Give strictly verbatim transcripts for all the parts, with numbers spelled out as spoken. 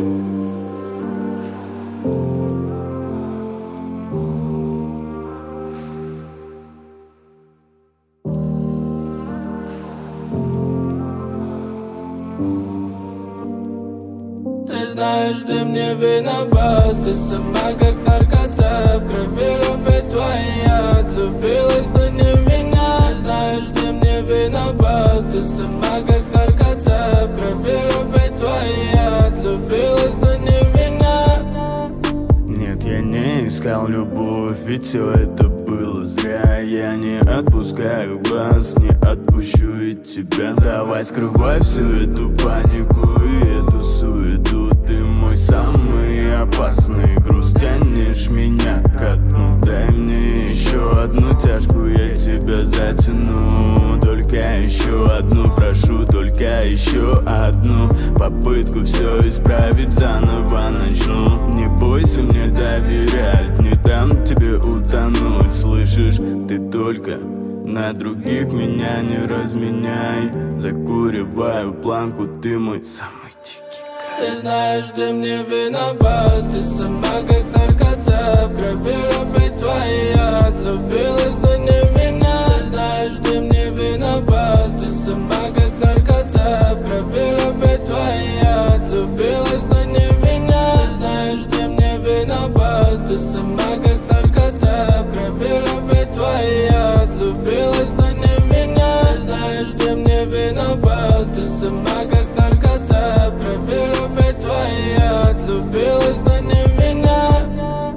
Ты знаешь, ты мне виноват. Ты сама как наркота, в крови любит твой яд. Влюбилась, но не в меня. Знаешь, ты мне виноват. Ты сама как наркота, в крови любит твой яд. Влюбилась, но не в меня. Нет, я не искал любовь, ведь все это было зря. Я не отпускаю глаз, не отпущу и тебя. Давай скрывай всю эту панику и эту суету. Ты мой самый опасный груз, тянешь меня ко дну. Дай мне еще одну тяжку, я тебя затяну. Только еще одну, прошу, только еще одну попытку все исправить, заново начну. Не бойся мне доверять, не дам тебе утонуть. Слышишь, ты только на других меня не разменяй. Закуриваю планку, ты мой самый дикий кайф. Ты знаешь, ты мне виноват. Ты сама как наркота, в крови любит твой яд. Влюбилась, но не в меня. Знаешь, ты мне виноват. Ты сама как наркота, в крови любит твой яд. Влюбилась, но не в меня. Знаешь, ты мне виноват. Ты сама как наркота, в крови любит твой яд. Влюбилась, но не в меня. Знаешь, ты мне виноват. Ты сама как наркота, в крови любит твой яд. Влюбилась, но не в меня.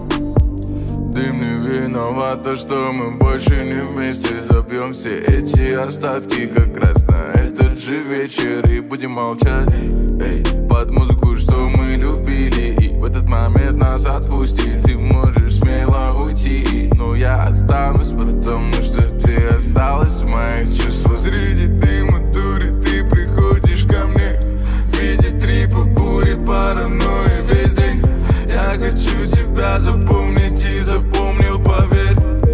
Ты мне виновата, что мы больше не вместе. Забьем все эти остатки как раз на этот же вечер и будем молчать, эй, под музыку, что мы любили. И в этот момент нас отпусти. Ты можешь смело уйти, но я останусь, потому что ты осталась в моих чувствах. Среди дыма, дури, ты приходишь ко мне в виде трипа, бури, паранойи весь день. Я хочу тебя запомнить и запомнил, поверь.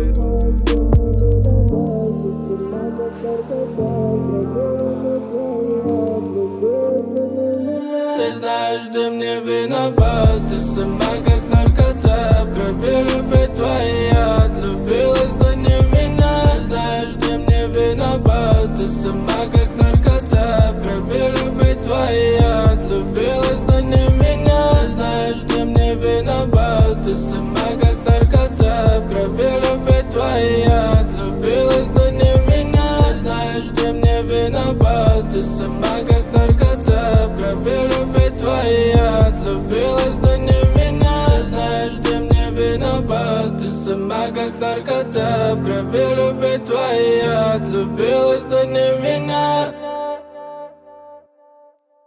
Ты знаешь, ты мне виноват. Ты сама как наркота, в крови любит твой яд. Влюбилась, но не в меня. Знаешь, ты мне виноват. Ты сама как наркота, в крови любит твой яд. Влюбилась, но не в меня. Знаешь, ты мне виноват. Ты сама как наркота, в крови любит твой яд. Влюбилась, но не в меня. Знаешь, ты мне виноват. Ты сама как наркота, в крови любит твой яд. Влюбилась, но не в меня. Знаешь, ты мне виноват. Ты сама как наркота, в крови любит твой яд. Влюбилась, но не в меня.